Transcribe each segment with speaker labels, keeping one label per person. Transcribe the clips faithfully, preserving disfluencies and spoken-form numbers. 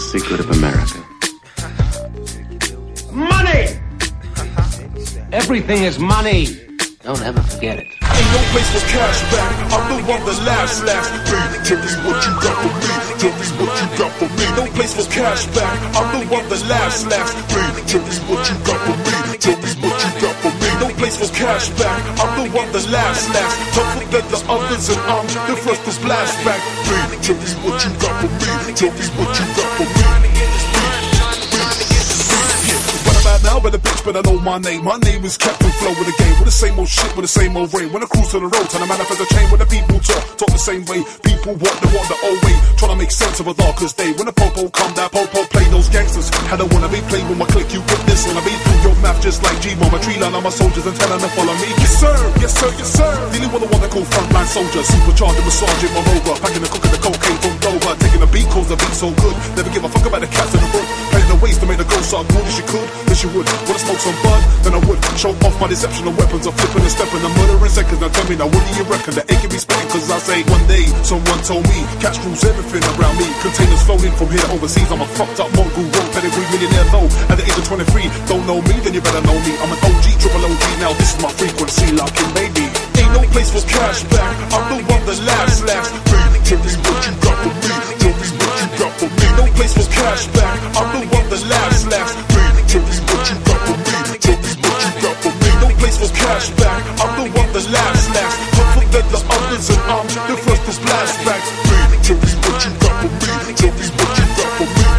Speaker 1: secret of America?
Speaker 2: Money! Everything is money. Don't ever forget it.
Speaker 3: Ain't no place for cash back. I'm the one that laughs last. Baby, tell me what you got for me. Tell me what you got for me. No place for cash back. I'm the one that laughs last. Baby, tell me what you got for me. Tell me what you got for me. No place for cash back. I'm the one that laughs last. Don't forget the others and I'm the first to splash back. Baby, tell me what you got for me. Tell me what you got for me. Now better bitch, better know my name. My name is Captain Flow with the game, with the same old shit, with the same old rain. When I cruise to the road, trying to manifest a chain. When the people talk, talk the same way. People walk, they walk the old way, trying to make sense of a darkest day. When the popo come, that popo play those gangsters. How they wanna be played with my click, you put this on a beat through your mouth just like G-Bomb. A tree line on my soldiers and tell them to follow me. Yes sir, yes sir, yes sir. Dealing with the one they call frontline soldier, supercharged and massaging my rover, packing the cook and the cocaine from Dover, taking the beat cause the beat so good. Never give a fuck about the cats in the book, playing the ways to make the ghost so good as you could, as you would. Wanna smoke some bud, then I would show off my deception of weapons of flipping and stepping and murdering seconds. Now tell me, now what do you reckon? The A can be spitting, cause I say one day someone told me catch rules everything around me. Containers floating from here to overseas. I'm a fucked up mongrel, wrong pedigree millionaire though. At the age of twenty-three, don't know me, then you better know me. I'm an O G, triple O G, now this is my frequency, locking baby. Ain't no place for cash back. I'm the one that laughs last. Baby, tell me what you got for me. Tell me what you got for me. No place for cash back. I'm the one that laughs last. Baby, tell me what you got for me. Tell me what you got for me. No place for cash back. I'm the one that laughs last. Don't forget the others and I'm the first to splash back. Baby, tell me what you got for me. Tell me what you got for me.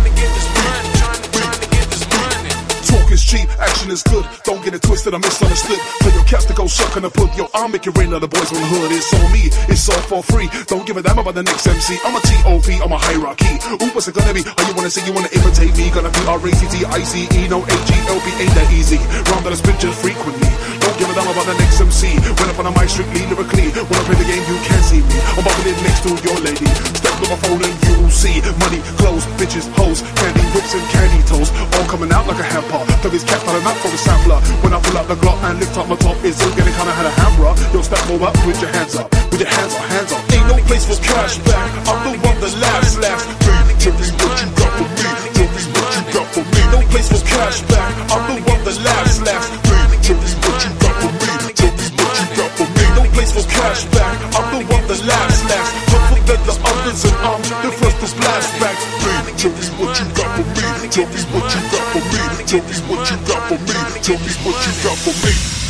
Speaker 3: Talk is cheap, action is good. Don't get it twisted, I'm misunderstood. Tell your caps to go suck on the put. Yo, I'll make it rain on the boys from the hood. It's on me, it's all for free. Don't give a damn about the next M C. I'm a T O P, I'm a hierarchy. Ooh, what's it gonna be? Oh, you wanna say you wanna imitate me? Gonna be R A C T I C E, no A G L B, ain't that easy. Round that I spit just frequently. Don't give a damn about the next M C. When up on the mic strictly lyrically. When I play the game, you can't see me. I'm bubbling next to your lady. Step to my phone and you'll see money, clothes, bitches, hoes, candy whips and candy toes, all coming out like a hamper. Took his cap out of mouth for the sampler. When I pull up the Glock and lift up my top, it's still getting kinda had a hammer. Yo, step forward with your hands up, with your hands up, hands up. Ain't no place for cash back. I'm the one that laughs last. Baby, tell me what you got for me. Tell me what you got for me. No place for cash back. I'm the one that laughs last. Baby, tell me what you got for me. Tell me what you got for me. No place for cash back. I'm the one that laughs last. Don't forget the others and I'm the first to splash back. Baby, tell me what you got for me. Tell me what you got for me. Tell me what you got for me. Tell me what you got for me.